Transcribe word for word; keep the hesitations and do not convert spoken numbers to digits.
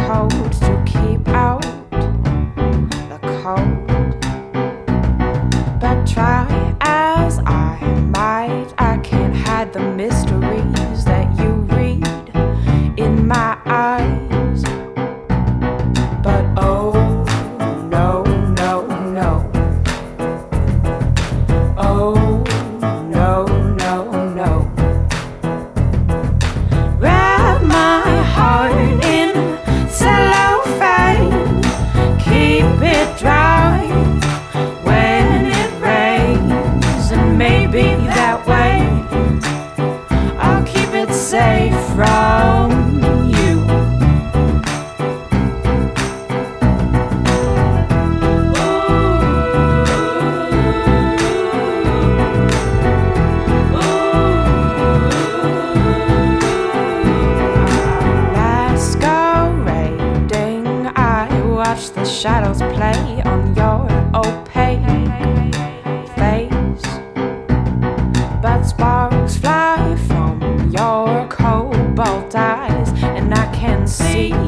coat to keep out the cold. But try as I might, I can't hide the mysteries that you read in my eyes. But oh, no, no, no. Oh, no, no, no. Wrap my heart in cellophane, keep it dry when it rains, and maybe that way I'll keep it safe from you. Masquerading, I watch the shadows play on your opaque face, but sparks fly from your cobalt eyes, and I can see